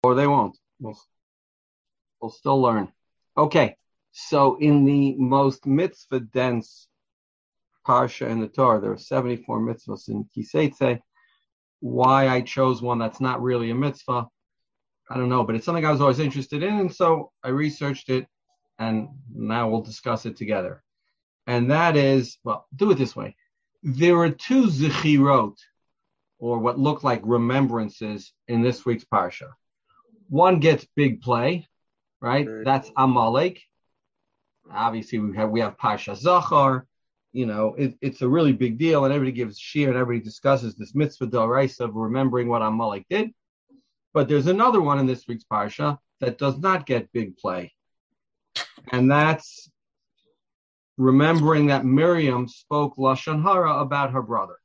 or they won't. We'll still learn. Okay, so in the most mitzvah-dense parsha in the Torah, there are 74 mitzvahs in Kiseitze. Why I chose one that's not really a mitzvah, I don't know, but it's something I was always interested in, and so I researched it, and now we'll discuss it together. And that is, well, do it this way. There are two zechirot, or what look like remembrances, in this week's parsha. One gets big play, right? That's Amalek. Obviously, we have Parsha Zachar. You know, it's a really big deal, and everybody gives shir, and everybody discusses this mitzvah d'oraisa of remembering what Amalek did. But there's another one in this week's parsha that does not get big play, and that's remembering that Miriam spoke lashon hara about her brother.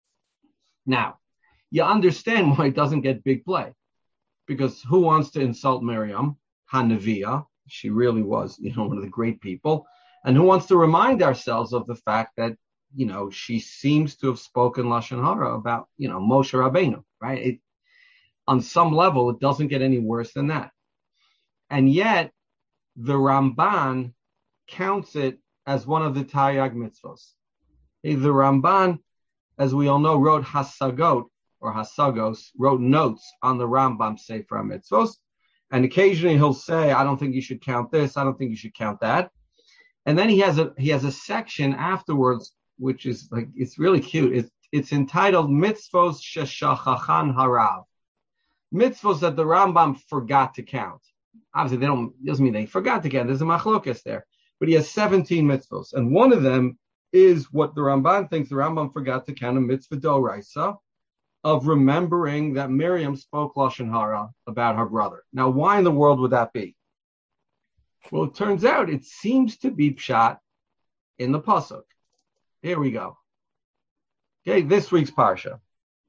Now, you understand why it doesn't get big play, because who wants to insult Miriam, Hanaviyah? She really was, one of the great people. And who wants to remind ourselves of the fact that, she seems to have spoken lashon hara about, Moshe Rabbeinu, right? On some level, it doesn't get any worse than that. And yet, the Ramban counts it as one of the Taryag mitzvos. The Ramban, as we all know, wrote Hasagot, or Hasagos, wrote notes on the Rambam Sefer HaMitzvos, and occasionally he'll say, I don't think you should count this, I don't think you should count that. And then he has a section afterwards, which is like, it's really cute. It's entitled Mitzvos Sheshachachan Harav. Mitzvos that the Rambam forgot to count. Obviously, doesn't mean they forgot to count. There's a machlokas there. But he has 17 mitzvos. And one of them is what the Ramban thinks the Rambam forgot to count, a mitzvah d'oraisa, of remembering that Miriam spoke lashon hara about her brother. Now, why in the world would that be? Well, it turns out it seems to be pshat in the pasuk. Here we go. Okay, this week's parsha.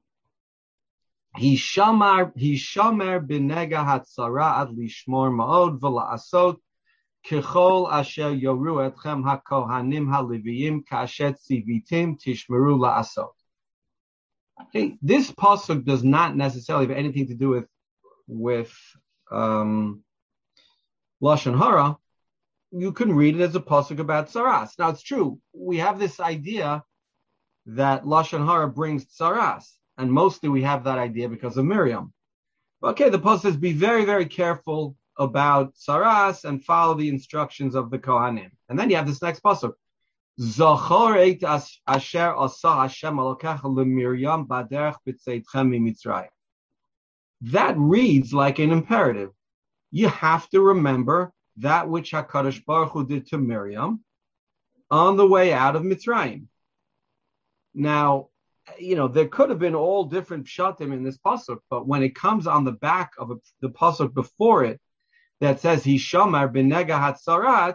Hishamar b'nega hatzara ad lishmor ma'od v'la'asot kechol asher yoru etchem hakohanim haliviyim kashet zivitim tishmeru la'asot. Okay, this pasuk does not necessarily have anything to do with lashon hara. You can read it as a pasuk about tsaras. Now, it's true. We have this idea that lashon hara brings tsaras, and mostly we have that idea because of Miriam. Okay, the pasuk says, be very, very careful about tsaras and follow the instructions of the Kohanim. And then you have this next pasuk. Zachor et asher asa Hashem Elokecha leMiriam baderech b'tzeitchem miMitzrayim. That reads like an imperative. You have to remember that which HaKadosh Baruch Hu did to Miriam on the way out of Mitzrayim. Now, there could have been all different pshatim in this pasuk, but when it comes on the back of the pasuk before it that says Hishamar b'nega hatzarat,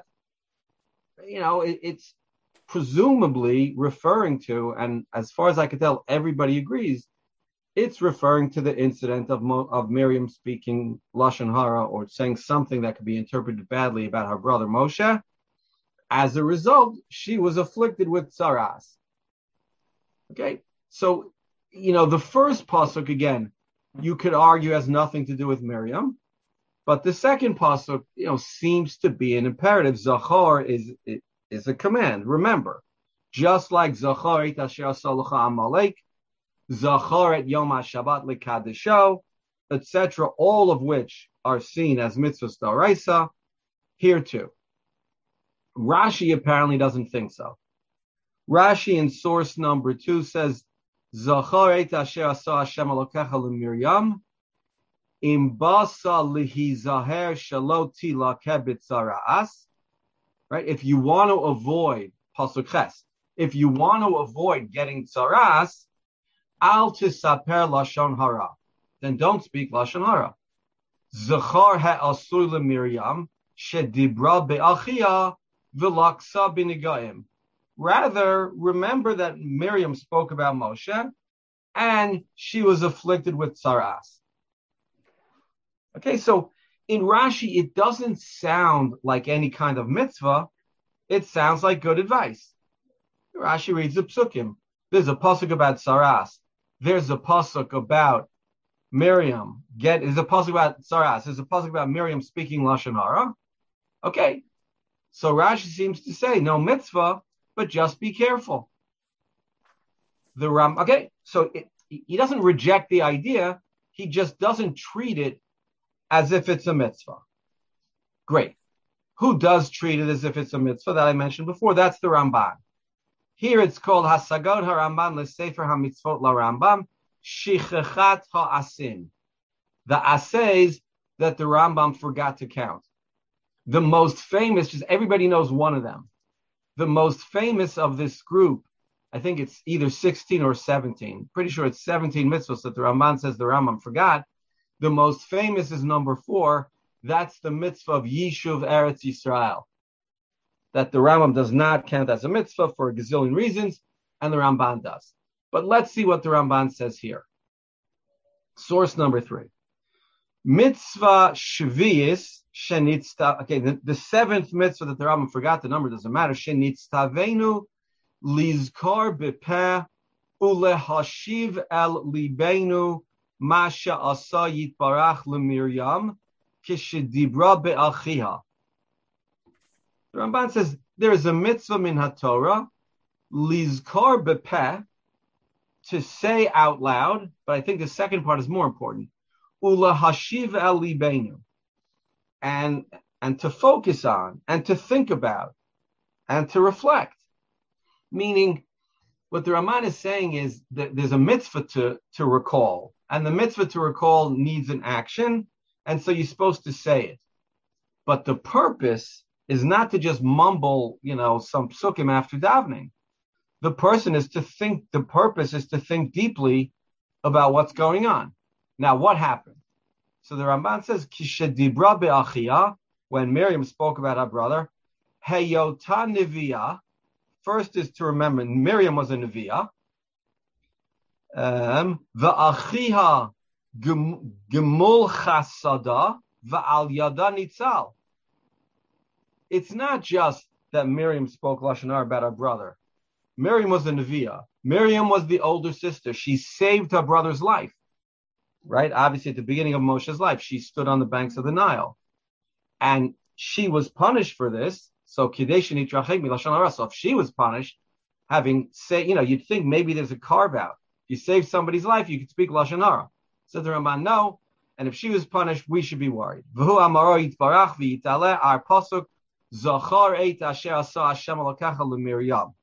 it's presumably referring to, and as far as I can tell, everybody agrees, it's referring to the incident of Miriam speaking lashon hara, or saying something that could be interpreted badly about her brother Moshe. As a result, she was afflicted with tsaras. Okay, so the first pasuk, again, you could argue has nothing to do with Miriam, but the second pasuk, seems to be an imperative. Zachor is a command. Remember, just like Zachor et asher asa lecha Amalek, Zachor et Yom HaShabbat lekadesho, etc., all of which are seen as mitzvahs d'oraisa, here too. Rashi apparently doesn't think so. Rashi in source number 2 says, Zachor et asher asa Hashem Elokecha leMiriam, im basa lihizaher shelo tilakeh b'tzaras. Right? If you want to avoid pasuk ches, if you want to avoid getting tsaras, al tisaper lashon hara, then don't speak lashon hara. Zachar ha'asur leMiriam shedibra be'achia v'laksa b'nigaim. Rather, remember that Miriam spoke about Moshe, and she was afflicted with tsaras. Okay, so in Rashi, it doesn't sound like any kind of mitzvah. It sounds like good advice. Rashi reads the psukim. There's a pasuk about tsaras. There's a pasuk about Miriam, is a pasuk about Saras, is a pasuk about Miriam speaking Lashon Hara. Okay, so Rashi seems to say no mitzvah, but just be careful. Okay, so he doesn't reject the idea, he just doesn't treat it as if it's a mitzvah. Great. Who does treat it as if it's a mitzvah that I mentioned before? That's the Ramban. Here it's called Hasagot HaRamban LeSefer HaMitzvot LaRambam Shichachat HaAsim. The assays that the Rambam forgot to count. The most famous, just everybody knows one of them. The most famous of this group, I think it's either 16 or 17. Pretty sure it's 17 mitzvahs that the Ramban says the Rambam forgot. The most famous is number 4. That's the mitzvah of Yishuv Eretz Yisrael. That the Rambam does not count as a mitzvah for a gazillion reasons, and the Ramban does. But let's see what the Ramban says here. Source number 3. Mitzvah Shvius Shenitzta. Okay, the 7th mitzvah that the Rambam forgot, the number doesn't matter. Shenitztavenu Lizkar Bepeh Ulehashiv El Libenu Masha Asa Yitbarach LeMiriam Kishedibra Be'achiha. The Ramban says there is a mitzvah min haTorah, lizkar bepeh, to say out loud, but I think the second part is more important. Ula hashiv el libenu, and to focus on, and to think about, and to reflect. Meaning, what the Ramban is saying is that there's a mitzvah to recall, and the mitzvah to recall needs an action, and so you're supposed to say it. But the purpose is not to just mumble, some psukim after davening. The purpose is to think deeply about what's going on. Now, what happened? So the Ramban says, Kishedibra be'achiyah, when Miriam spoke about her brother, heyota neviah, first is to remember, Miriam was a neviah, va'achiha gemul chasada, va'al yada nitzal. It's not just that Miriam spoke Lashon Hara about her brother. Miriam was the Neviah. Miriam was the older sister. She saved her brother's life. Right? Obviously, at the beginning of Moshe's life, she stood on the banks of the Nile. And she was punished for this. So, Kideshin Itrachek Mi Lashon Hara. So, if she was punished, you'd think maybe there's a carve out. If you save somebody's life, you could speak Lashon Hara. Said the Ramban, no. And if she was punished, we should be worried. V'hu amaro yitbarach v'yitaleh, our pasuk, Zachar eit asher asa Hashem Elokecha leMiriam.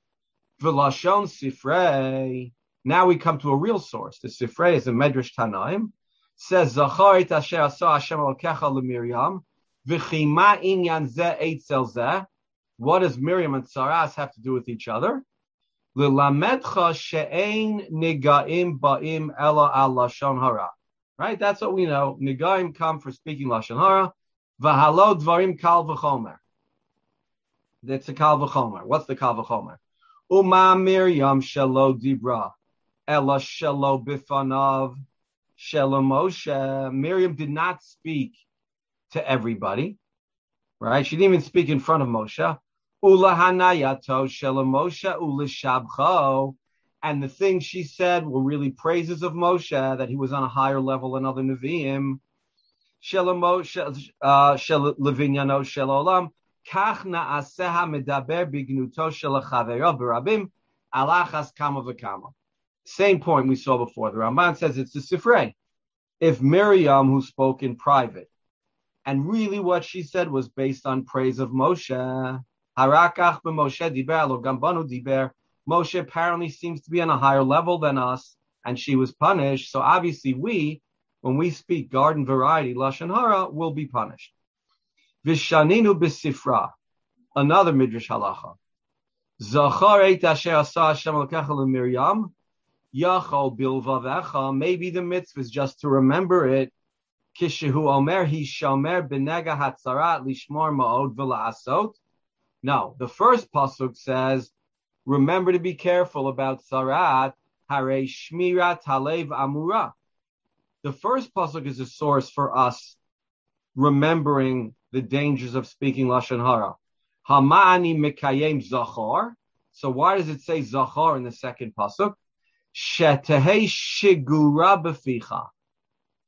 V'lashon Sifrei. Now we come to a real source. The Sifrei is a Medrash Tanaim. Says Zachar eit asher asa Hashem Elokecha leMiriam. V'chima inyan zeh eitzel zeh. What does Miriam and Saras have to do with each other? L'lamedcha she'ein nigaim ba'im ela al lashon hara. Right? That's what we know. Nigaim come for speaking lashon hara. V'halo dvarim kal v'chomer. That's a kal v'chomer. What's the kal v'chomer? Uma Miriam shelo dibra, ela shelo bifanav, shelo Moshe. Miriam did not speak to everybody, right? She didn't even speak in front of Moshe. Ula hanayato shelo Moshe ula shabcho. And the things she said were really praises of Moshe, that he was on a higher level than other Nevi'im. Shelo levinyano shelo olam kach na'aseha medaber bignuto shel chavero berabim alachas kama v'kama. Same point we saw before. The Ramban says it's the Sifrei. If Miriam, who spoke in private, and really what she said was based on praise of Moshe, harakach b'Moshe diber lo gambanu diber. Moshe apparently seems to be on a higher level than us, and she was punished. So obviously when we speak garden variety Lashon Hara, will be punished. Vishaninu b'sifra, another midrash halacha. Zachar eit asher asa Hashem Elokecha leMiriam, yachol bilvavecha. Maybe the mitzvah is just to remember it. Kishehu omer hishamer b'nega hatzarat lishmor ma'od v'la'asot. No, the first pasuk says, remember to be careful about Sarat, Hare Shmirat Halev Amura. The first pasuk is a source for us remembering the dangers of speaking Lashon Hara. Hamani Mekayem Zachar. So why does it say Zachar in the second pasuk? Shetehei Shigura Beficha.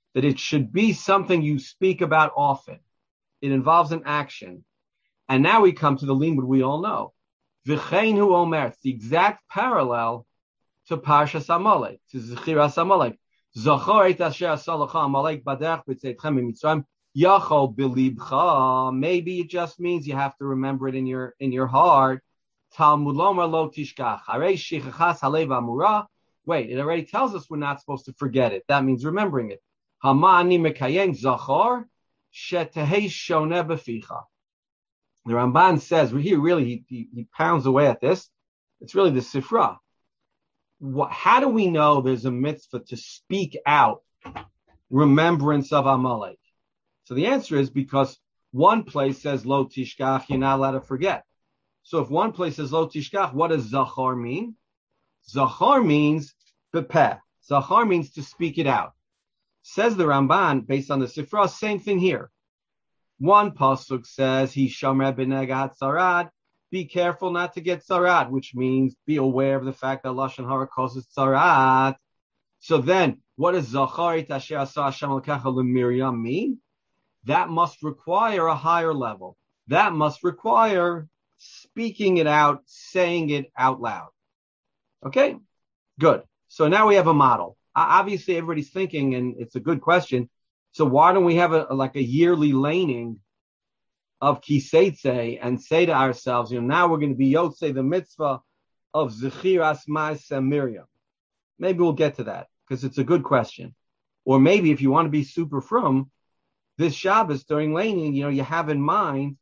that it should be something you speak about often. It involves an action. And now we come to the limud we all know. V'chein hu omer, it's the exact parallel to Parshas Amalek, to Zechiras Amalek. Zachor et asher asalacha Amalek baderech b'tzeitchem mitzrayim yachol bilibcha. Maybe it just means you have to remember it in your heart. Talmud lomer lo tishkach. Harei shichachas halev amura. Wait, it already tells us we're not supposed to forget it. That means remembering it. Hamani mekayeng zachor shetehei shoneh b'ficha. The Ramban says, he pounds away at this. It's really the Sifra. How do we know there's a mitzvah to speak out remembrance of Amalek? So the answer is because one place says lo tishkach, you're not allowed to forget. So if one place says lo tishkach, what does zachar mean? Zachar means bepeh. Zachar means to speak it out. Says the Ramban, based on the Sifra, same thing here. One pasuk says, "He shomer b'negat tzarad." Be careful not to get tzarad, which means be aware of the fact that lashon hara causes tzarad. So then, what does zachar et asher asa Hashem l'kecha l'Miriam mean? That must require a higher level. That must require speaking it out, saying it out loud. Okay, good. So now we have a model. Obviously, everybody's thinking, and it's a good question. So why don't we have a yearly laning of Kiseitze and say to ourselves, now we're going to be Yotzei the mitzvah of Zechiras Ma'aseh Miriam. Maybe we'll get to that because it's a good question. Or maybe if you want to be super frum, this Shabbos during laning, you have in mind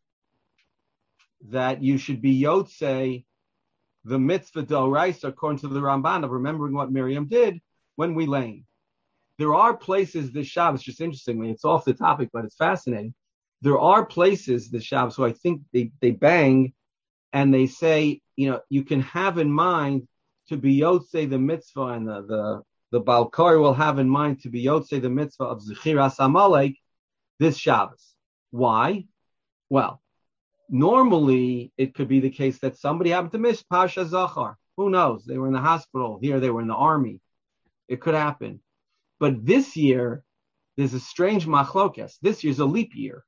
that you should be Yotzei the mitzvah d'oraisa according to the Ramban of remembering what Miriam did when we lane. There are places this Shabbos, just interestingly, it's off the topic, but it's fascinating. There are places this Shabbos who I think they bang and they say, you can have in mind to be Yotzei the mitzvah, and the Balkari will have in mind to be Yotzei the mitzvah of Zechiras Amalek this Shabbos. Why? Well, normally it could be the case that somebody happened to miss Pasha Zachar. Who knows? They were in the hospital. Here they were in the army. It could happen. But this year, there's a strange machlokes. This year's a leap year.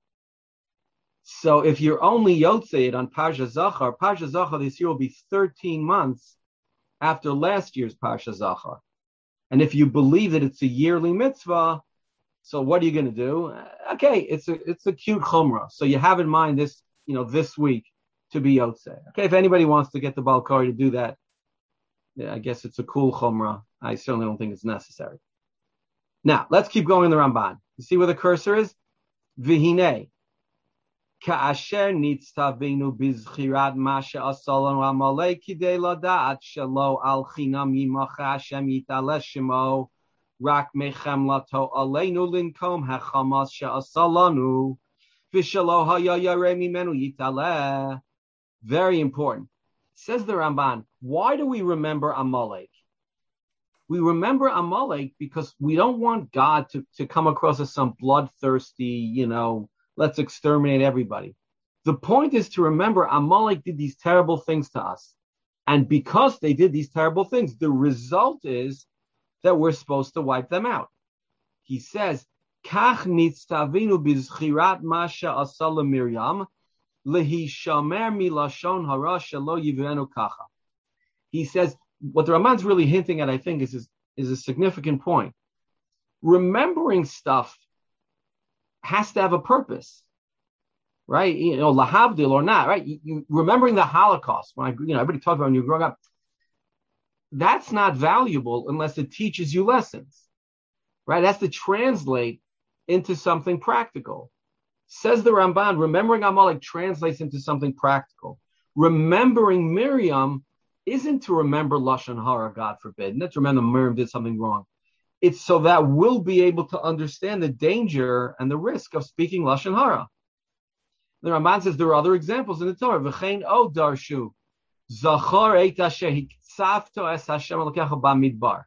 So if you're only Yotzei on Parsha Zachar this year will be 13 months after last year's Parsha Zachar. And if you believe that it's a yearly mitzvah, so what are you going to do? Okay, it's a cute chumrah. So you have in mind this, this week to be Yotzei. Okay, if anybody wants to get the Balkari to do that, I guess it's a cool chumrah. I certainly don't think it's necessary. Now, let's keep going in the Ramban. You see where the cursor is? V'hinei. Ka'asher nitztavenu bizchirat masha asalanu amalek kidei lada'at shelo al chinam yimacha Hashem yitaleh shemo rak mechem lato aleinu linkom hachamas she'asalanu v'shelo haya yareh mimenu yitaleh. Very important. Says the Ramban, why do we remember Amalek? We remember Amalek because we don't want God to come across as some bloodthirsty, let's exterminate everybody. The point is to remember Amalek did these terrible things to us. And because they did these terrible things, the result is that we're supposed to wipe them out. He says, Kach nitztavinu bizchirat masha asala Miriam lehishamer milashon hara shelo yivenu kacha. He says, what the Raman's really hinting at, I think, is a significant point. Remembering stuff has to have a purpose, right? Lahavdil or not, right? You remembering the Holocaust, when everybody talks about when you're growing up, that's not valuable unless it teaches you lessons, right? It has to translate into something practical. Says the Ramban, remembering Amalek translates into something practical. Remembering Miriam isn't to remember Lashon Hara, God forbid, not to remember Miriam did something wrong. It's so that we'll be able to understand the danger and the risk of speaking Lashon Hara. The Ramban says there are other examples in the Torah. V'chein o darshu, zachar eit asher hiksavto es Hashem elokecha bamidbar.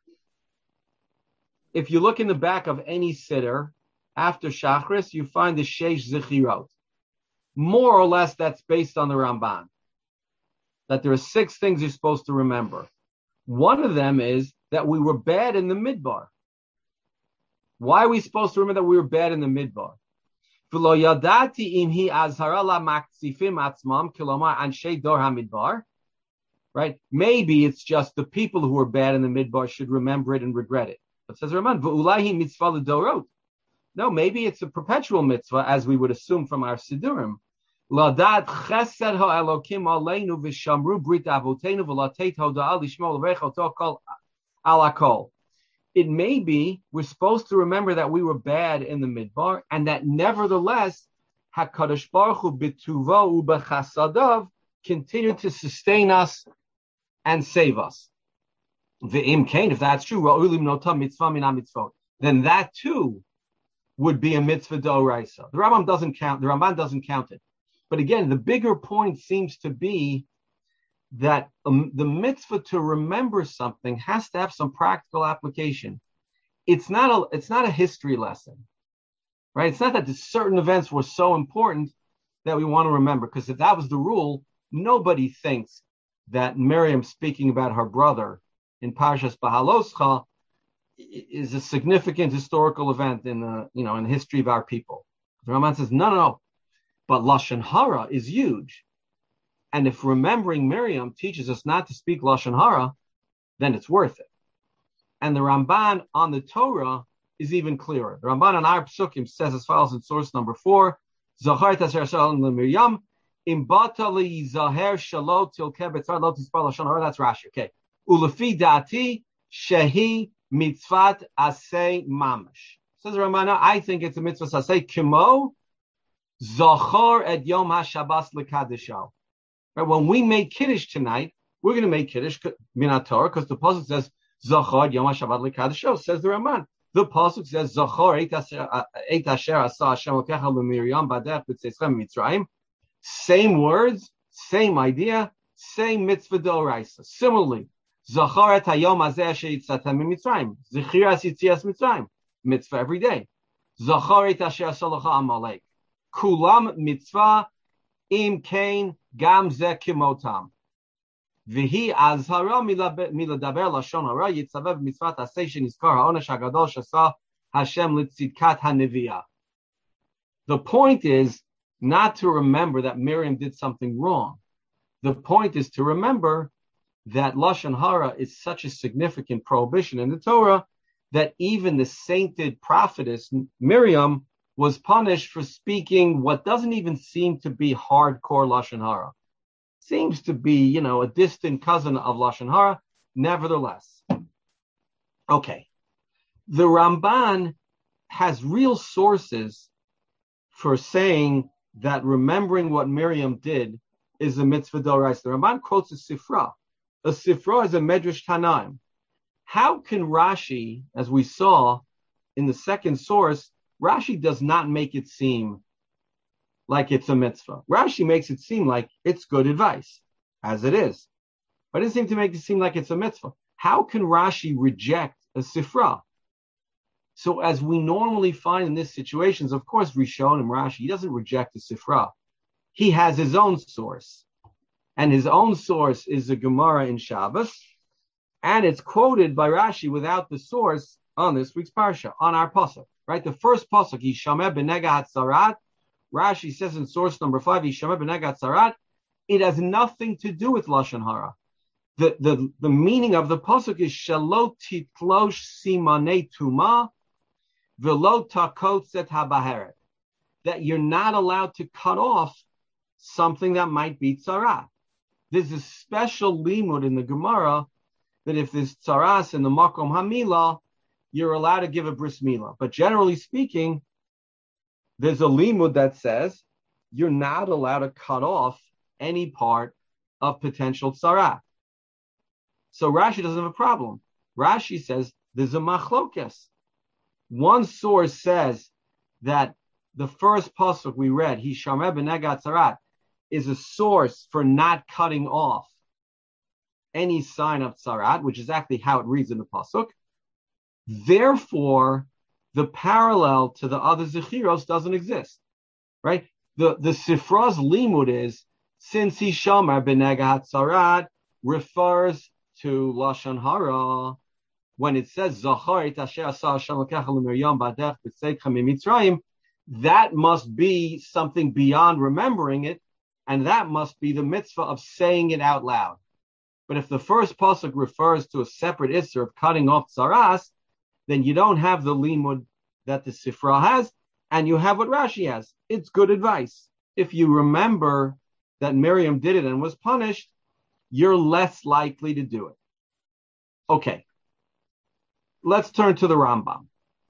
If you look in the back of any siddur, after Shachris, you find the Sheish Zechirot. More or less, that's based on the Ramban. That there are 6 things you're supposed to remember. One of them is that we were bad in the Midbar. Why are we supposed to remember that we were bad in the midbar? Right? Maybe it's just the people who are bad in the midbar should remember it and regret it. But says Raman, no, maybe it's a perpetual mitzvah, as we would assume from our Sidurim. It may be we're supposed to remember that we were bad in the midbar, and that nevertheless, HaKadosh Baruch Hu b'tuvo u'b'chasadav continued to sustain us and save us. V'im kain, if that's true, then that too would be a mitzvah d'oraisa. The Ramban doesn't count it. But again, the bigger point seems to be that the mitzvah to remember something has to have some practical application. It's not a history lesson, right? It's not that certain events were so important that we want to remember, because if that was the rule, nobody thinks that Miriam speaking about her brother in Parshas Bahaloscha is a significant historical event in the history of our people. The Raman says no, but Lashon Hara is huge. And if remembering Miriam teaches us not to speak Lashon Hara, then it's worth it. And the Ramban on the Torah is even clearer. The Ramban on our Psukim says as follows in source number 4, Zachar Tasher Shalom Miriam, Imbata li Zaher Shalot Tilke Betzar Lo Tispar Lashon Hara. That's Rashi. Okay. Ulefi Dati Shehi Mitzvat Asay Mamash. Says the Ramban, I think it's a mitzvah Asay Kimo Zachar Et Yom HaShabbos Lekadisho. Right, when we make Kiddush tonight, we're going to make Kiddush Minat Torah because the pasuk says Zachar Yom HaShabbat Lekadisho. Says the Ramban. The pasuk says Zachar Eit Asher Asa Hashem Lokecha LeMiriam Badech B'Tzeichem Mitzrayim. Same words, same idea, same mitzvah d'oraisa. Similarly, Zachar Et Hayom Hazeh Asher Yitzatem Mitzrayim. Zechir As Yitzias Mitzrayim. Mitzvah every day. Zachar Et Asher Asa Lecha Amalek. Kulam Mitzvah Im Kain Gam Zeh Kimotam. V'hi azhara miladaber lashon hara yitzavev mitzvat asay shenizkar ha'onesh hagadol shasa Hashem litzidkat haneviyah. The point is not to remember that Miriam did something wrong. The point is to remember that lashon hara is such a significant prohibition in the Torah that even the sainted prophetess Miriam was punished for speaking what doesn't even seem to be hardcore lashon hara. Seems to be, a distant cousin of lashon hara. Nevertheless, okay, the Ramban has real sources for saying that remembering what Miriam did is a mitzvah d'oraisa. The Ramban quotes a sifra. A sifra is a medrash Tanaim. How can Rashi, as we saw in the second source, Rashi does not make it seem like it's a mitzvah. Rashi makes it seem like it's good advice, as it is. But it doesn't seem to make it seem like it's a mitzvah. How can Rashi reject a sifra? So as we normally find in these situations, of course, Rishon and Rashi, he doesn't reject a sifra. He has his own source. And his own source is the Gemara in Shabbos. And it's quoted by Rashi without the source on this week's parsha, on our pasuk. Right? The first pasuk, Yishameh b'nega hatzarat. Rashi says in source number 5, Yishameh b'nega hatzarat. It has nothing to do with lashon hara. The meaning of the pasuk is Shelo titlosh simanei tuma v'lo takot zet habaheret. That you're not allowed to cut off something that might be tzarat. There's a special limud in the Gemara that if there's tzaras in the makom hamila, you're allowed to give a bris milah. But generally speaking, there's a limud that says you're not allowed to cut off any part of potential tzarat. So Rashi doesn't have a problem. Rashi says there's a machlokes. One source says that the first pasuk we read, Hishameh b'nega hatzarat, is a source for not cutting off any sign of tzarat, which is actually how it reads in the pasuk. Therefore, the parallel to the other zechiros doesn't exist, right? The Sifra's limud is, since Hishamar b'nega hatzarat refers to lashon hara, when it says Zachar et asher asa Hashem Elokecha leMiriam b'derech b'tzeitcha miMitzrayim, that must be something beyond remembering it, and that must be the mitzvah of saying it out loud. But if the first pasuk refers to a separate issur of cutting off tzaras, then you don't have the limud that the Sifra has, and you have what Rashi has. It's good advice. If you remember that Miriam did it and was punished, you're less likely to do it. Okay, let's turn to the Rambam.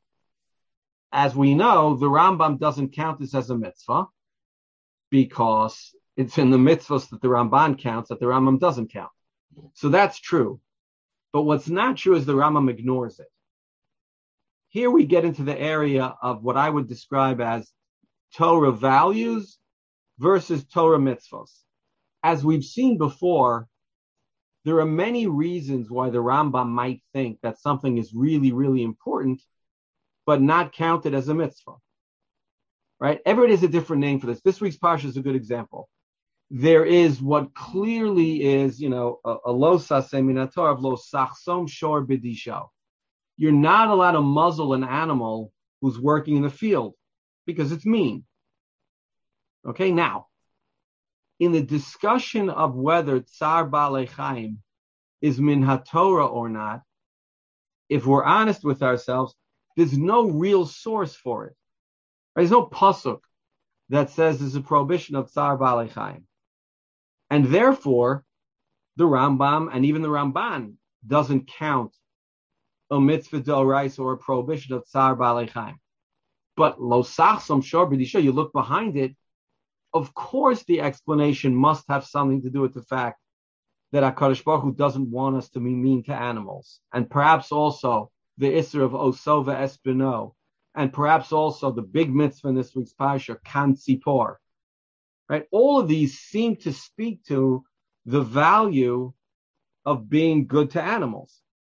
As we know, the Rambam doesn't count this as a mitzvah because it's in the mitzvahs that the Ramban counts that the Rambam doesn't count. So that's true. But what's not true is the Rambam ignores it. Here we get into the area of what I would describe as Torah values versus Torah mitzvahs. As we've seen before, there are many reasons why the Rambam might think that something is really, really important, but not counted as a mitzvah. Right? Everybody has a different name for this. This week's parsha is a good example. There is what clearly is, a lo saseh minator of lo sachsom shor b'disho. You're not allowed to muzzle an animal who's working in the field because it's mean. Okay, now, in the discussion of whether Tsar Baalei Chaim is min haTorah or not, if we're honest with ourselves, there's no real source for it. There's no pasuk that says there's a prohibition of Tsar Baalei Chaim. And therefore, the Rambam and even the Ramban doesn't count a mitzvah d'oraisa or a prohibition of Tsar Baalei Chaim. But lo sachsom shor b'disho, you look behind it, of course the explanation must have something to do with the fact that HaKadosh Baruch Hu doesn't want us to be mean to animals. And perhaps also the issur of osova espino, and perhaps also the big mitzvah in this week's parsha, kan tzipor. Right? All of these seem to speak to the value of being good to animals.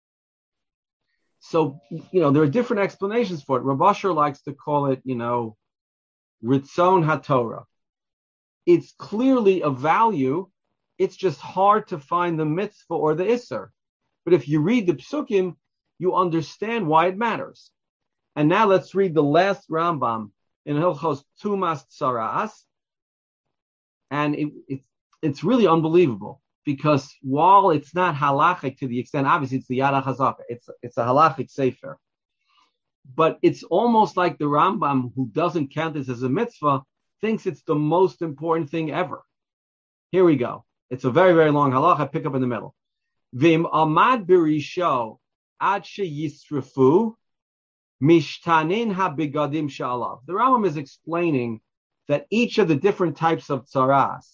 So, there are different explanations for it. Rav Asher likes to call it, Ritzon HaTorah. It's clearly a value. It's just hard to find the mitzvah or the issur. But if you read the psukim, you understand why it matters. And now let's read the last Rambam in Hilchos Tumas Tsaras. And it's really unbelievable. Because while it's not halachic to the extent, obviously it's the Yad HaChazaka, it's a halachic sefer, but it's almost like the Rambam, who doesn't count this as a mitzvah, thinks it's the most important thing ever. Here we go. It's a very, very long halacha. Pick up in the middle. Vim amad birisho ad sheyisrefu mishtanin habigadim sha'alav. The Rambam is explaining that each of the different types of tzaras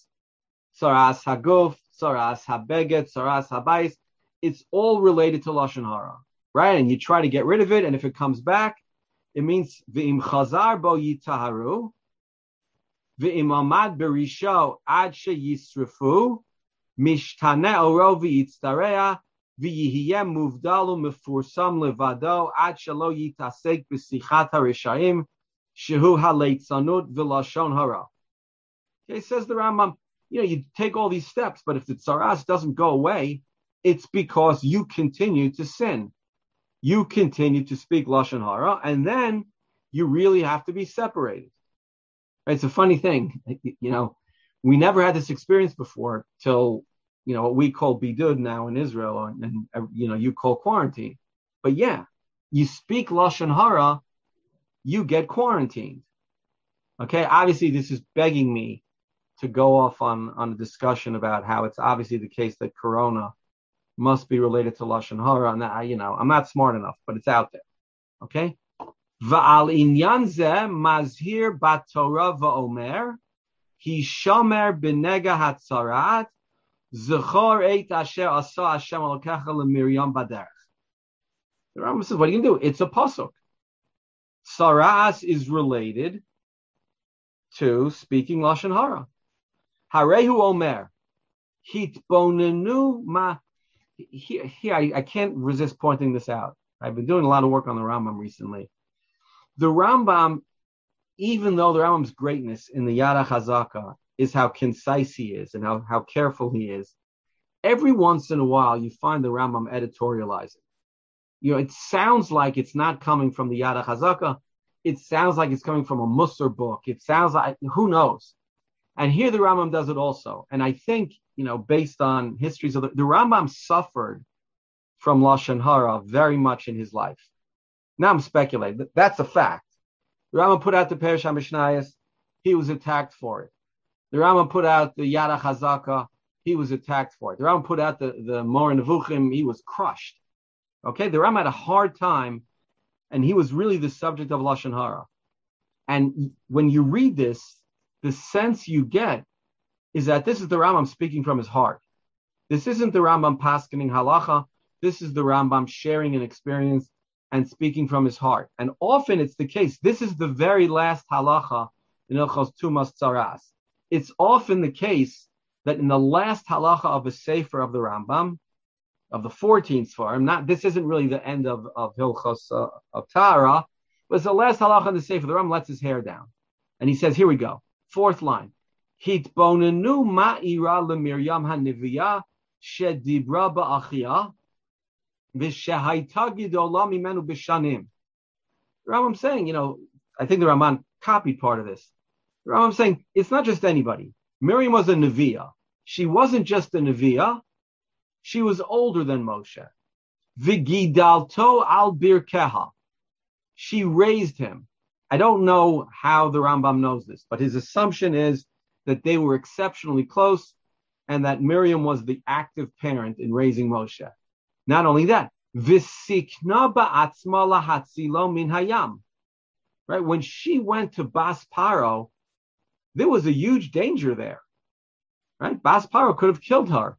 haguf, tzaras habeget, tzaras habayis, it's all related to lashon hara, right? And you try to get rid of it, and if it comes back, it means v'im chazar bo yitaharu, v'im amad berisho ad sheyisrefu, mishtane oro v'yitztareya, v'yihiyem muvdalu mefursam levado ad shelo yitasek b'sichat harishayim, shehu haleitzanut v'lashon hara. Okay, says the Rambam, you take all these steps, but if the tzaras doesn't go away, it's because you continue to sin. You continue to speak lashon hara, and then you really have to be separated. It's a funny thing. We never had this experience before till, what we call bidud now in Israel, and you call quarantine. But yeah, you speak lashon hara, you get quarantined. Okay, obviously this is begging me to go off on a discussion about how it's obviously the case that corona must be related to lashon hara, and I'm not smart enough, but it's out there. Okay, va'al inyan zeh mazhir bat Torah va'omer hi shomer b'nega hatzarat zechor eit asher asa Hashem Elokecha leMiriam baderech. The Rambam says, what are you going to do? It's a pasuk. Tzaras is related to speaking lashon hara. Harehu Omer, hitbonenu ma. Here, I can't resist pointing this out. I've been doing a lot of work on the Rambam recently. The Rambam, even though the Rambam's greatness in the Yad HaChazaka is how concise he is and how careful he is, every once in a while you find the Rambam editorializing. it sounds like it's not coming from the Yad HaChazaka. It sounds like it's coming from a Musar book. It sounds like, who knows? And here the Rambam does it also. And I think, based on histories of the Rambam suffered from Lashon Hara very much in his life. Now I'm speculating. That's a fact. The Rambam put out the Perush HaMishnayos. He was attacked for it. The Rambam put out the Yad HaChazaka. He was attacked for it. The Rambam put out the Moreh Nevuchim. He was crushed. Okay, the Rambam had a hard time, and he was really the subject of Lashon Hara. And when you read this, the sense you get is that this is the Rambam speaking from his heart. This isn't the Rambam paskening halacha. This is the Rambam sharing an experience and speaking from his heart. And often it's the case. This is the very last halacha in Ilchos Tumas Tzaras. It's often the case that in the last halacha of a sefer of the Rambam, of the 14th Sfarim, this isn't really the end of Hilchos of Tara, but it's the last halacha in the sefer. The Rambam lets his hair down. And he says, here we go. Fourth line. Hitbonenu ma'ira leMiriam haniviyah shedibra ba'achiyah v'shehayta gidola mimenu b'shanim. The Rambam saying, I think the Ramban copied part of this. The Rambam saying, it's not just anybody. Miriam was a Neviah. She wasn't just a Neviah. She was older than Moshe. V'gidalto al birkeha. She raised him. I don't know how the Rambam knows this, but his assumption is that they were exceptionally close and that Miriam was the active parent in raising Moshe. Not only that, v'sikna ba'atzma lahatzilo min hayam. Right? When she went to Bas Paro, there was a huge danger there. Right? Bas Paro could have killed her.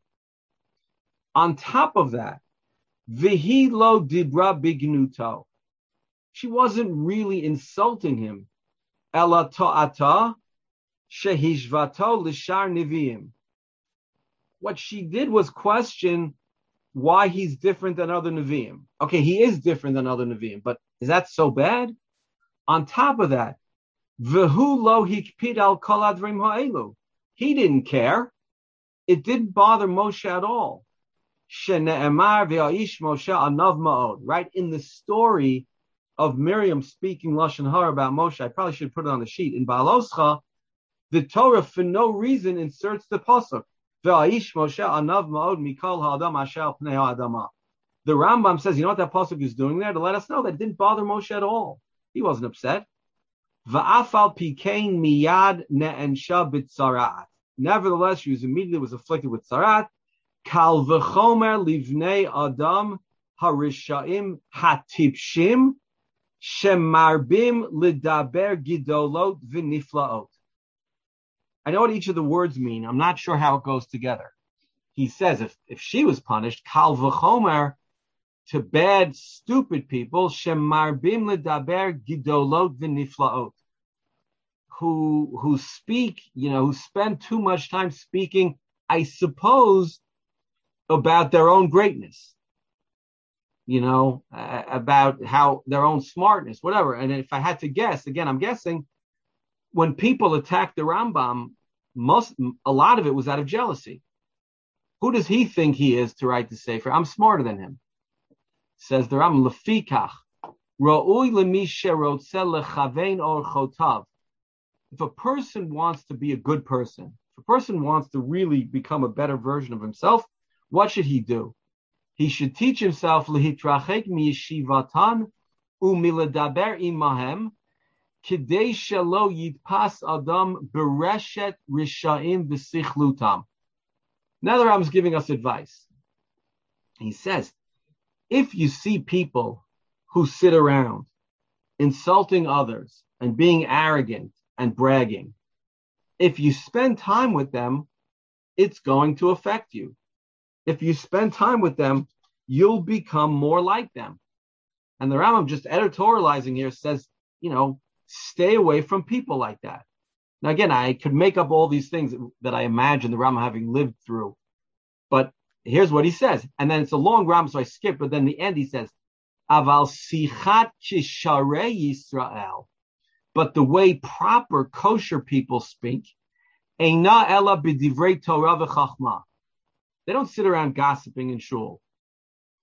On top of that, v'hi lo dibra bignuto. She wasn't really insulting him. Ela to'ata shehishvato l'shar neviim. What she did was question why he's different than other neviim. Okay, he is different than other neviim, but is that so bad? On top of that, v'hu lo hikpid al kol adrim ha'elu. He didn't care. It didn't bother Moshe at all. Shene'emar v'a'ish Moshe anav ma'od. Right in the story of Miriam speaking Lashon Hara about Moshe, I probably should put it on the sheet. In Baaloscha, the Torah for no reason inserts the pasuk. V'a'ish Moshe anav ma'od mikol ha'adam asher pnei ha'adama. The Rambam says, you know what that pasuk is doing there? To let us know that it didn't bother Moshe at all. He wasn't upset. Va'afal pikein miyad ne'ensha b'tzarat. Nevertheless, she was afflicted with tzarat. Kal v'chomer livnei adam harishaim hatipshim shemarbim lidaber gidolot v'niflaot. I know what each of the words mean. I'm not sure how it goes together. He says if she was punished, kal v'chomer, to bad, stupid people, shemarbim lidaber gidolot v'niflaot, who speak, who spend too much time speaking, I suppose, about their own greatness, about how their own smartness, whatever. And if I had to guess, again, I'm guessing, when people attack the Rambam, a lot of it was out of jealousy. Who does he think he is to write the Sefer? I'm smarter than him. Says the Rambam, Lefikach, Ra'ui lemi sherotzeh lechavein orchotav. If a person wants to be a good person, if a person wants to really become a better version of himself, what should he do? He should teach himself lehitrachek miyeshivatan u'miledaber imahem kidei shelo yitpas adam bereshet rishaim v'sichlutam. Now the Rambam is giving us advice. He says, if you see people who sit around insulting others and being arrogant and bragging, if you spend time with them, it's going to affect you. If you spend time with them, you'll become more like them. And the Rambam, just editorializing here, says, stay away from people like that. Now, again, I could make up all these things that I imagine the Rambam having lived through. But here's what he says. And then it's a long Rambam, so I skip. But then the end, he says, Aval sichat kisharei Yisrael. But the way proper kosher people speak, eina ela b'divrei Torah v'chachma. They don't sit around gossiping in shul.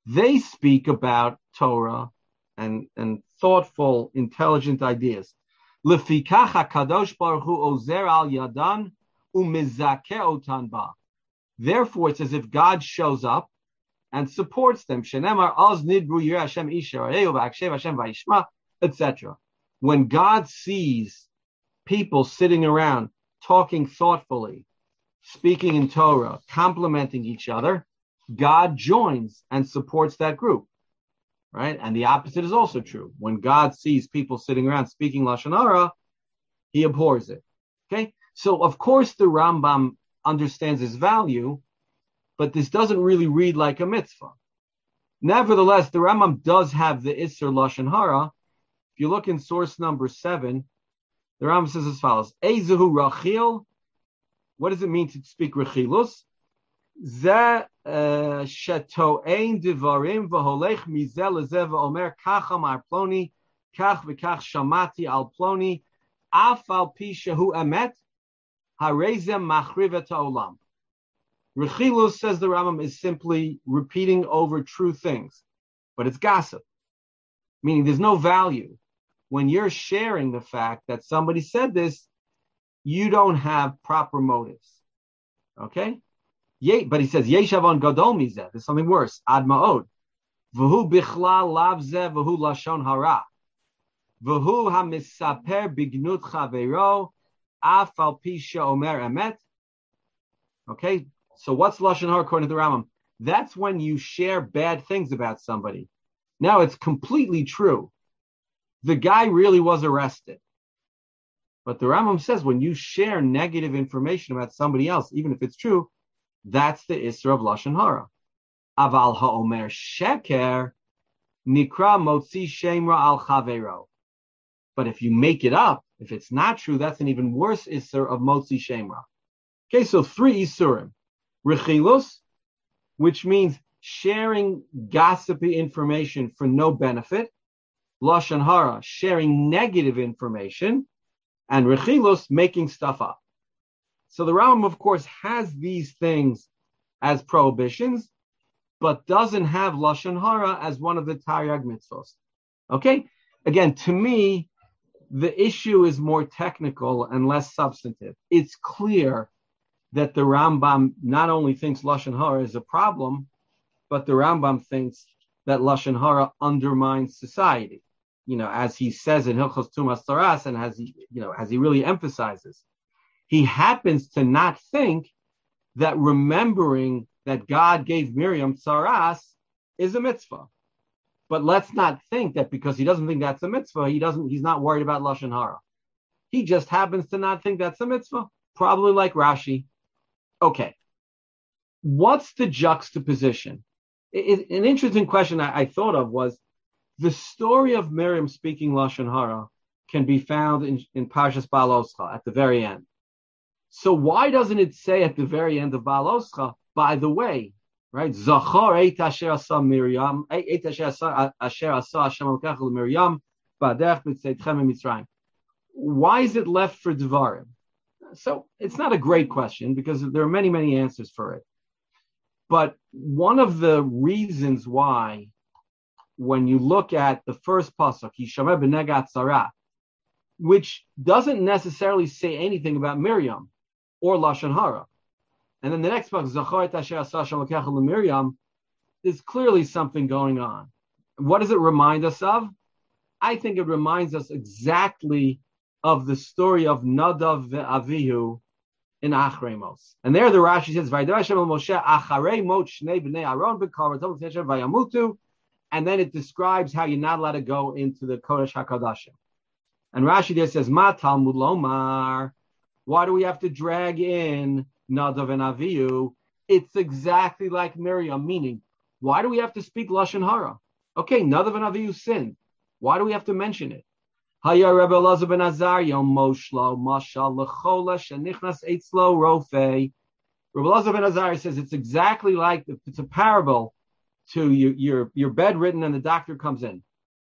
They speak about Torah and thoughtful, intelligent ideas. Lefikach HaKadosh Baruch Hu ozer al yadan umizakeh otan ba. Therefore, it's as if God shows up and supports them. Shenemar oz nidbru yireh Hashem isha areu v'akshev Hashem v'yishma, etc. When God sees people sitting around, talking thoughtfully, speaking in Torah, complimenting each other, God joins and supports that group, right? And the opposite is also true. When God sees people sitting around speaking Lashon Hara, he abhors it, okay? So, of course, the Rambam understands its value, but this doesn't really read like a mitzvah. Nevertheless, the Rambam does have the Isser Lashon Hara. If you look in source number 7, the Rambam says as follows: Eizehu Rachil. What does it mean to speak Rechilus? Ze shetoein divarim v'holech mizel lezeh v'omer kach amar ploni, kach v'kach shamati al ploni, af al pi shehu emet, harezem machrivet ha'olam. Rechilus, says the Rambam, is simply repeating over true things, but it's gossip, meaning there's no value. When you're sharing the fact that somebody said this, you don't have proper motives. Okay? But he says, Yeshavon gadol mizeh. There's something worse. Ad ma'od. V'hu bichlal lav zeh v'hu lashon hara. V'hu hamisaper bignut chavero af al pi she'omer emet. Okay? So what's lashon hara according to the Rambam? That's when you share bad things about somebody. Now it's completely true. The guy really was arrested. But the Rambam says when you share negative information about somebody else, even if it's true, that's the Isra of Lashon Hara. Aval ha'omer sheker nikra motzi shemra al chavero. But if you make it up, if it's not true, that's an even worse Isra of motzi shemra. Okay, so 3 Isurim. Rechilus, which means sharing gossipy information for no benefit. Lashon Hara, sharing negative information. And Rechilus, making stuff up. So the Rambam, of course, has these things as prohibitions, but doesn't have Lashon Hara as one of the Taryag mitzvos. Okay? Again, to me, the issue is more technical and less substantive. It's clear that the Rambam not only thinks Lashon Hara is a problem, but the Rambam thinks that Lashon Hara undermines society. You know, as he says in Hilchos Tumas Taras, and as he really emphasizes, he happens to not think that remembering that God gave Miriam Tsaras is a mitzvah. But let's not think that because he doesn't think that's a mitzvah, he's not worried about Lashon Hara. He just happens to not think that's a mitzvah, probably like Rashi. Okay, what's the juxtaposition? An interesting question I thought of was, the story of Miriam speaking Lashon Hara can be found in Parshas Ba'al Oscha at the very end. So why doesn't it say at the very end of Ba'al Oscha, by the way, right? Zachor eit asher asa Miriam, eit asher asa Hashem Elokecha l'Miriam, ba'derech b'tzeitchem mitzrayim. Why is it left for Devarim? So it's not a great question because there are many, many answers for it. But one of the reasons why, when you look at the first pasuk, Yishameh b'negat Sarah, which doesn't necessarily say anything about Miriam or Lashon Hara, and then the next pasuk, Zachor et asher asa Hashem Elokecha l'Miriam, there's clearly something going on. What does it remind us of? I think it reminds us exactly of the story of Nadav ve'Avihu in Achremos. And there the Rashi says, Vaydav Hashem el Moshe acharei mot shnei b'nei Aaron b'kol v'tol v'teshem vayamutu. And then it describes how you're not allowed to go into the Kodesh HaKodashim. And Rashi there says, Ma Talmud Lomar. Why do we have to drag in Nadav and Avihu? It's exactly like Miriam, meaning, why do we have to speak Lashon Hara? Okay, Nadav and Avihu sinned. Why do we have to mention it? Haya Rebbe Elazar ben Azariah Moshlo Mashal Lechola Shenichnas Eitzlo Rofei. Rebbe Elazar ben Azariah says it's exactly like it's a parable to you're bedridden and the doctor comes in.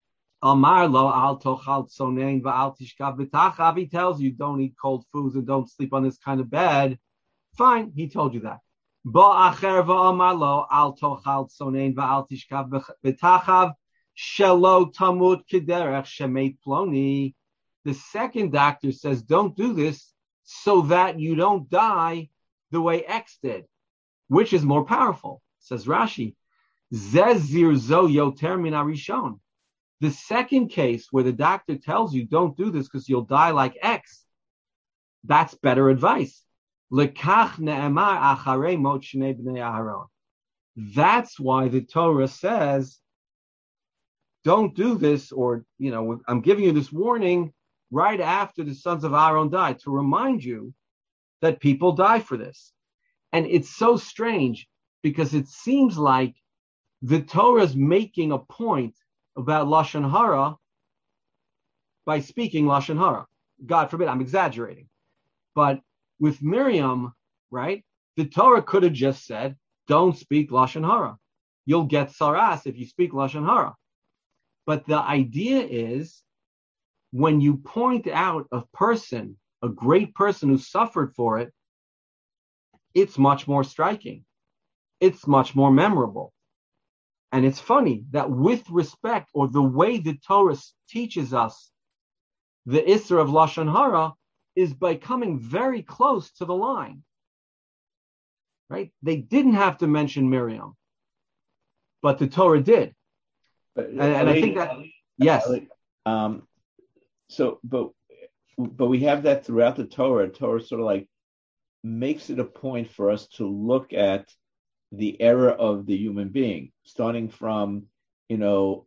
Amar lo al tochal tzonein va'al tishkav b'tachav. He tells you don't eat cold foods and don't sleep on this kind of bed. Fine, he told you that. Ba'acher va'amar lo al tochal tzonein va'al tishkav b'tachav shelo tamut kederech shemet ploni. The second doctor says, don't do this so that you don't die the way X did. Which is more powerful? Says Rashi. Zezir zo yoter min harishon. The second case where the doctor tells you don't do this because you'll die like X, that's better advice. Lekach ne'emar acharei mot shnei bnei Aharon. That's why the Torah says, don't do this, or, I'm giving you this warning right after the sons of Aaron died to remind you that people die for this. And it's so strange because it seems like the Torah is making a point about Lashon Hara by speaking Lashon Hara. God forbid, I'm exaggerating. But with Miriam, right, the Torah could have just said, don't speak Lashon Hara. You'll get saras if you speak Lashon Hara. But the idea is, when you point out a person, a great person who suffered for it, it's much more striking. It's much more memorable. And it's funny that with respect, or the way the Torah teaches us the Isser of Lashon Hara is by coming very close to the line. Right? They didn't have to mention Miriam, but the Torah did. And I think that, yes. But we have that throughout the Torah. Torah sort of like makes it a point for us to look at the era of the human being, starting from, the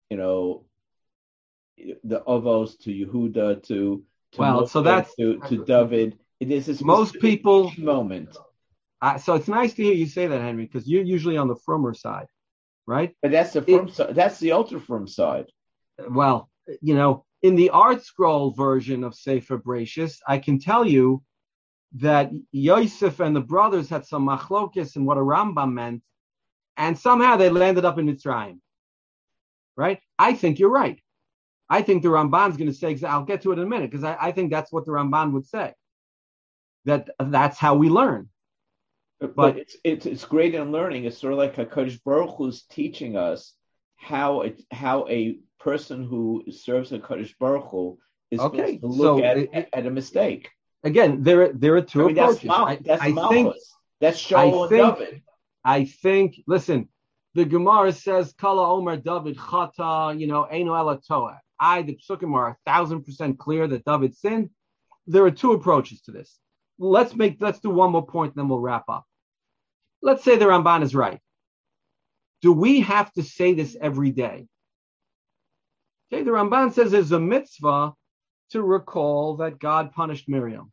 Avos to Yehuda to well, so that's to David. It is this most people moment. So it's nice to hear you say that, Henry, because you're usually on the firmer side, right? But that's the firm side. That's the ultra firm side. Well, in the Art Scroll version of Sefer Bereshis, I can tell you that Yosef and the brothers had some machlokes in what a Rambam meant, and somehow they landed up in Mitzrayim. Right? I think you're right. I think the Ramban's going to say, I'll get to it in a minute, because I think that's what the Ramban would say. That's how we learn. But it's great in learning. It's sort of like HaKadosh Baruch Hu's teaching us how a person who serves HaKadosh Baruch Hu is supposed to look at a mistake. Again, there are two approaches. That's Malchus. That's Shaul and David. I think, listen, the Gemara says, Kala Omer David Chata, Eino Ela Toa. The Psukim are 1,000% clear that David sinned. There are two approaches to this. Let's do one more point and then we'll wrap up. Let's say the Ramban is right. Do we have to say this every day? Okay, the Ramban says there's a mitzvah to recall that God punished Miriam.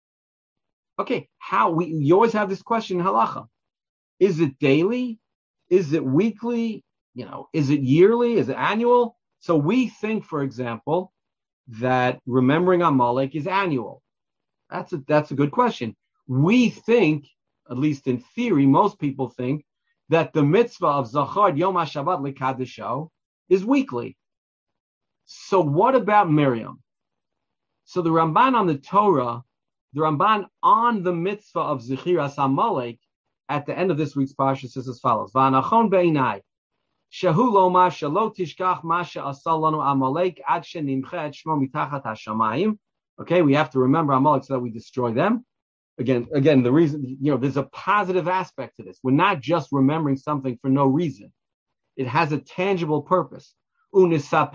Okay, you always have this question in halacha. Is it daily? Is it weekly? Is it yearly? Is it annual? So we think, for example, that remembering Amalek is annual. That's a good question. We think, at least in theory, most people think that the mitzvah of Zachar Yom HaShabbat L'Kadisho is weekly. So what about Miriam? So the Ramban on the Torah, the Ramban on the mitzvah of Zechiras Amalek, at the end of this week's parsha says as follows: V'anachon be'inai shehu lomar shelo tishkach ma she'asa lanu Amalek ad shenimcha et shmo mitachat hashamayim. Okay, we have to remember Amalek so that we destroy them. Again, the reason, there's a positive aspect to this. We're not just remembering something for no reason. It has a tangible purpose. And we have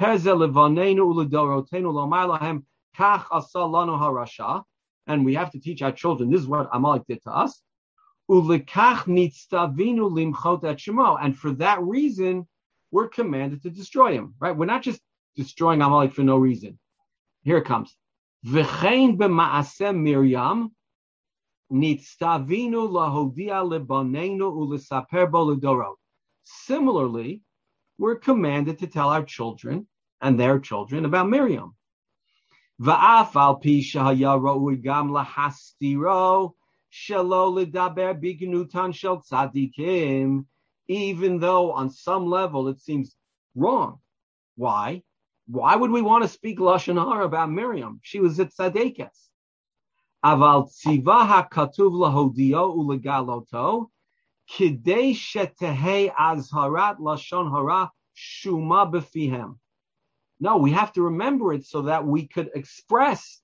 to teach our children, this is what Amalek did to us. And for that reason, we're commanded to destroy him. Right? We're not just destroying Amalek for no reason. Here it comes. V'chein b'ma'aseh Miriam nitztavinu lahodia lebanenu ulesaper bo ledorot. Similarly, we're commanded to tell our children and their children about Miriam. Va'af al pi shehaya ra'ui gam lahastiro shelo ledaber bignutan shel tzadikim. Even though on some level it seems wrong. Why? Why would we want to speak Lashon Hara about Miriam? She was a tzaddikas. Aval tziva hakatuv lahodio ulegaloto Kidei shetehei azharat lashon hara shuma befihem. No, we have to remember it so that we could express,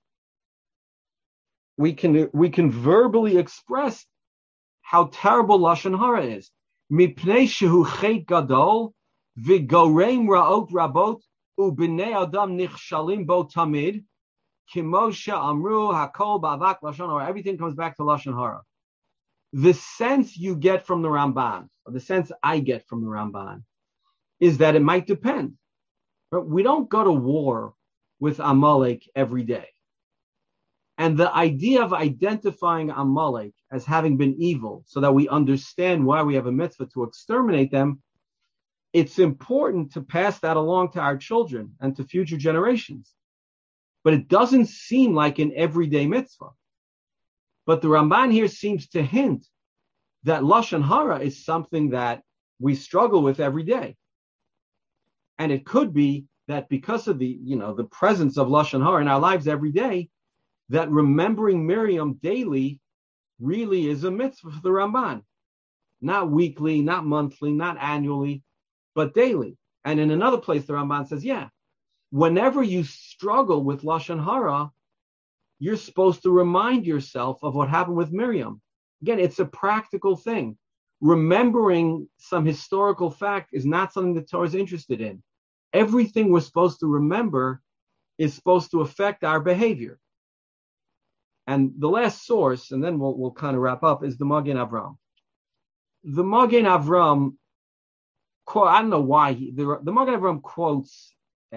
we can verbally express how terrible lashon hara is. Mipnei shehu chet gadol v'gorem ra'ot rabot u'bnei adam nichshalim bo tamid kimosha amru hakol ba'avak lashon hara. Everything comes back to lashon hara. The sense you get from the Ramban, or the sense I get from the Ramban, is that it might depend. We don't go to war with Amalek every day. And the idea of identifying Amalek as having been evil so that we understand why we have a mitzvah to exterminate them, it's important to pass that along to our children and to future generations. But it doesn't seem like an everyday mitzvah. But the Ramban here seems to hint that lashon hara is something that we struggle with every day. And it could be that because of the presence of lashon hara in our lives every day, that remembering Miriam daily really is a mitzvah for the Ramban. Not weekly, not monthly, not annually, but daily. And in another place, the Ramban says, whenever you struggle with lashon hara, you're supposed to remind yourself of what happened with Miriam. Again, it's a practical thing. Remembering some historical fact is not something the Torah is interested in. Everything we're supposed to remember is supposed to affect our behavior. And the last source, and then we'll kind of wrap up, is the Magen Avram. The Magen Avram, I don't know why, the Magen Avram quotes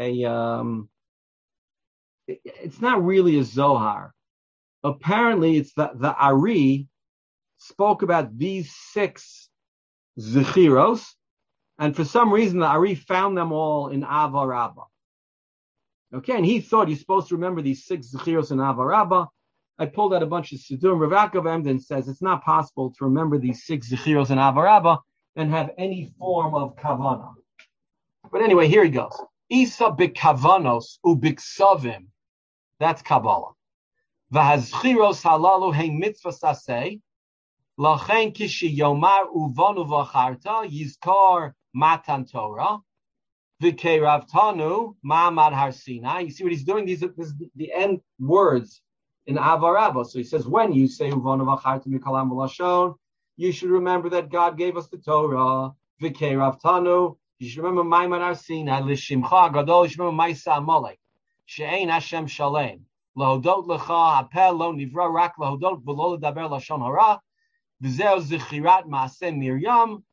it's not really a Zohar. Apparently, it's the Ari spoke about these 6 Zechiros, and for some reason, the Ari found them all in Ava Rabbah. Okay, and he thought you're supposed to remember these 6 Zechiros in Ava Rabbah. I pulled out a bunch of Siddurim. Rav Yaakov Emden says it's not possible to remember these 6 Zechiros in Ava Rabbah and have any form of Kavanah. But anyway, here he goes. Isa b'kavanos u'b'ksavim. That's Kabbalah. V'hazchiros halalu hein mitzvah saseh. Lachen kishi yomar uvonu v'charta yizkar matan Torah. V'keiravtanu ma'amad har Sinai. You see what he's doing? These are the end words in Avarabba. So he says, when you say uvonu v'charta mikalam v'lashon, you should remember that God gave us the Torah. V'keiravtanu. You should remember Ma'amad har Sinai. L'shimcha gadol. You should remember Ma'isa Amalek. She'ein Hashem Shalem. Lahodot lecha hapel lo nivra rak lahodot v'lo ledaber lashon hara. V'zeu zechirat ma'aseh Miriam.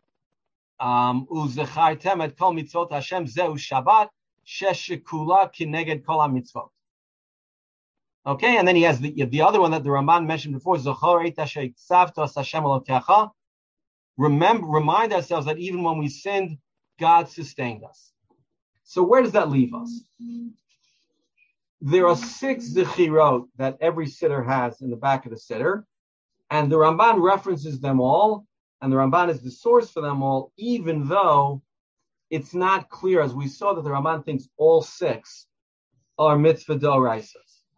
U'zechartem et kol mitzvot Hashem zeu Shabbat. Sheshekula kineged kol hamitzvot. Okay, and then he has the other one that the Ramban mentioned before. Zochor et asher ksavto as Hashem Elokecha. Remind ourselves that even when we sinned, God sustained us. So where does that leave us? There are 6 Zechirot that every sitter has in the back of the sitter, and the Ramban references them all, and the Ramban is the source for them all, even though it's not clear, as we saw, that the Ramban thinks all 6 are mitzvah d'oraisas.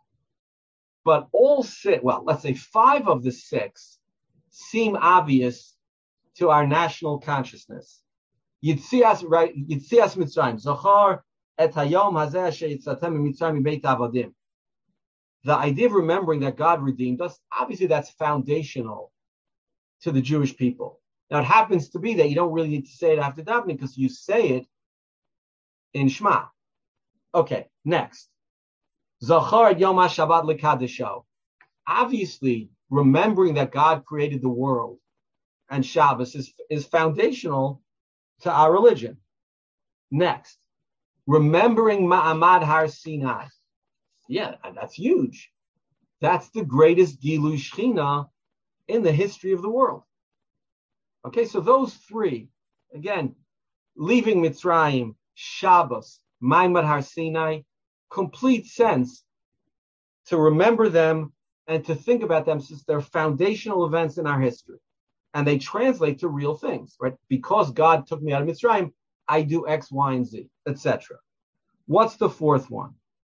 But all 6, well, let's say 5 of the 6 seem obvious to our national consciousness. Yitzias Mitzrayim, Zochar et hayom hazeh she'yitzatem mitzrayim beit avodim. The idea of remembering that God redeemed us, obviously that's foundational to the Jewish people. Now it happens to be that you don't really need to say it after davening because you say it in Shema. Okay, next. Zochar et yom HaShabbat lekadesho. Obviously, remembering that God created the world and Shabbos is foundational to our religion. Next, remembering Ma'amad har Sinai. Yeah, that's huge. That's the greatest Gilui Shechina in the history of the world. Okay, so those 3, again, leaving Mitzrayim, Shabbos, Ma'amad har Sinai, complete sense to remember them and to think about them since they're foundational events in our history. And they translate to real things, right? Because God took me out of Mitzrayim, I do X, Y, and Z, etc. What's the 4th one?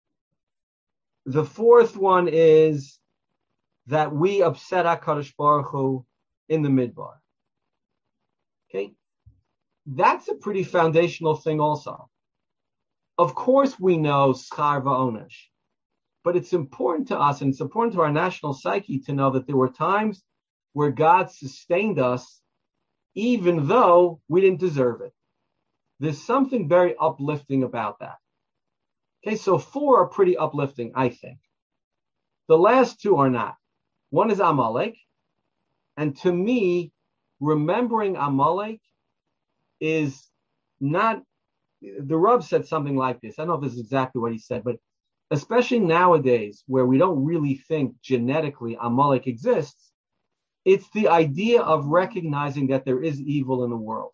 The 4th one is that we upset HaKadosh Baruch Hu in the Midbar. Okay, that's a pretty foundational thing also. Of course, we know schar va'onesh, but it's important to us and it's important to our national psyche to know that there were times where God sustained us even though we didn't deserve it. There's something very uplifting about that. Okay, so 4 are pretty uplifting, I think. The last 2 are not. One is Amalek, and to me, remembering Amalek is not, the Rav said something like this. I don't know if this is exactly what he said, but especially nowadays where we don't really think genetically Amalek exists, it's the idea of recognizing that there is evil in the world,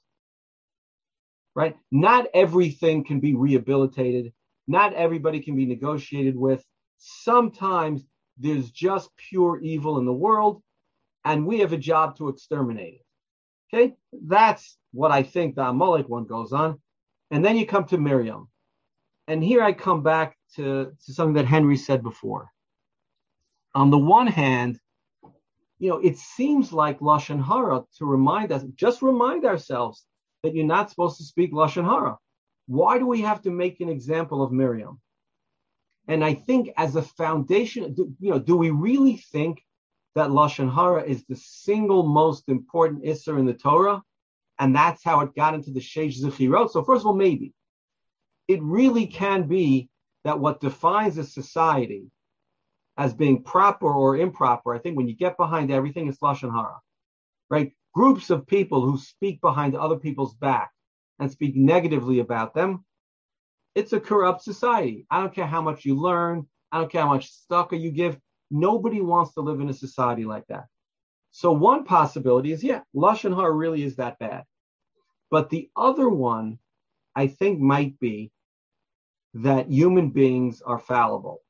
right? Not everything can be rehabilitated. Not everybody can be negotiated with. Sometimes there's just pure evil in the world, and we have a job to exterminate it. Okay, that's what I think the Amalek one goes on. And then you come to Miriam. And here I come back to something that Henry said before. On the one hand, it seems like Lashon Hara to remind ourselves that you're not supposed to speak Lashon Hara. Why do we have to make an example of Miriam? And I think as a foundation, do we really think that Lashon Hara is the single most important Isser in the Torah? And that's how it got into the Sheish Zechirot? So first of all, maybe. It really can be that what defines a society as being proper or improper, I think when you get behind everything, it's Lashon Hara, right? Groups of people who speak behind other people's back and speak negatively about them, it's a corrupt society. I don't care how much you learn. I don't care how much tzedakah you give. Nobody wants to live in a society like that. So one possibility is, Lashon Hara really is that bad. But the other one, I think, might be that human beings are fallible.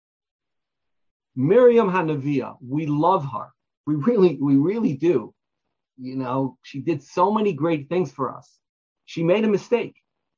Miriam HaNeviah, we love her. We really do. She did so many great things for us. She made a mistake.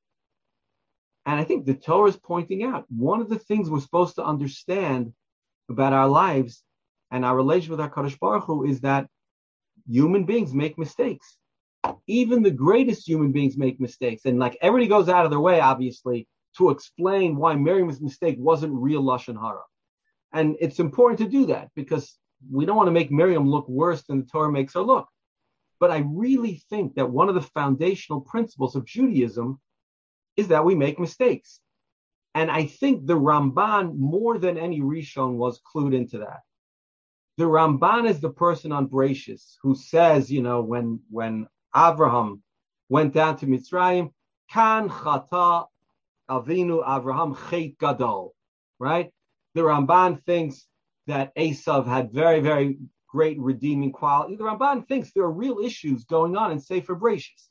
And I think the Torah is pointing out one of the things we're supposed to understand about our lives and our relation with our Kadosh Baruch Hu is that human beings make mistakes. Even the greatest human beings make mistakes. And everybody goes out of their way, obviously, to explain why Miriam's mistake wasn't real Lashon Hara. And it's important to do that because we don't want to make Miriam look worse than the Torah makes her look. But I really think that one of the foundational principles of Judaism is that we make mistakes. And I think the Ramban, more than any Rishon, was clued into that. The Ramban is the person on Bereshis who says, when Avraham went down to Mitzrayim, Kan chata avinu Avraham chet gadol, right? The Ramban thinks that Esav had very, very great redeeming quality. The Ramban thinks there are real issues going on in Sefer Bereshis.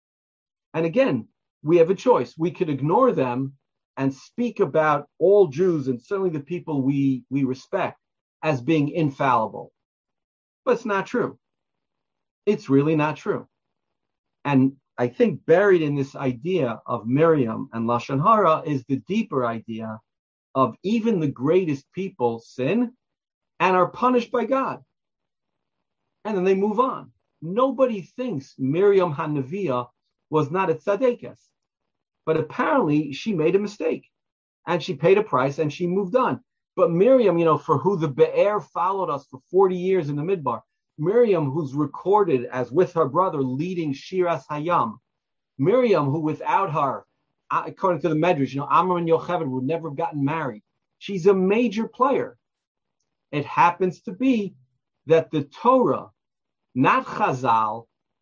And again, we have a choice. We could ignore them and speak about all Jews and certainly the people we respect as being infallible. But it's not true. It's really not true. And I think buried in this idea of Miriam and Lashon Hara is the deeper idea of even the greatest people sin and are punished by God. And then they move on. Nobody thinks Miriam HaNeviah was not a tzaddikas. But apparently she made a mistake. And she paid a price and she moved on. But Miriam, for who the Be'er followed us for 40 years in the Midbar, Miriam, who's recorded as with her brother leading Shiras Hayam, Miriam, who without her, according to the Medrash, Amram and Yocheved would never have gotten married. She's a major player. It happens to be that the Torah, not Chazal,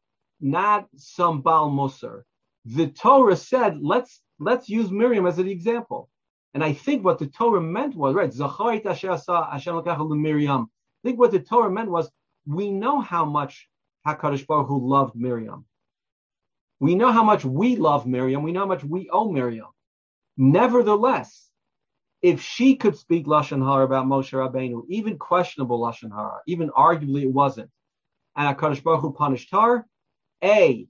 not some Baal Musar, the Torah said, let's use Miriam as an example. And I think what the Torah meant was, right, Zacharit asher asa Hashem l'kacha Miriam. I think what the Torah meant was, we know how much HaKadosh Baruch Hu loved Miriam. We know how much we love Miriam. We know how much we owe Miriam. Nevertheless, if she could speak Lashon Hara about Moshe Rabbeinu, even questionable Lashon Hara, even arguably it wasn't, and HaKadosh Baruch Hu punished her, A,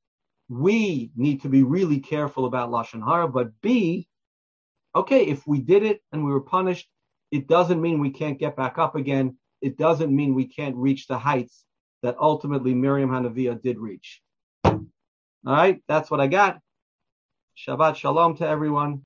we need to be really careful about Lashon Hara, but B, okay, if we did it and we were punished, it doesn't mean we can't get back up again. It doesn't mean we can't reach the heights that ultimately Miriam HaNeviah did reach. All right, that's what I got. Shabbat shalom to everyone.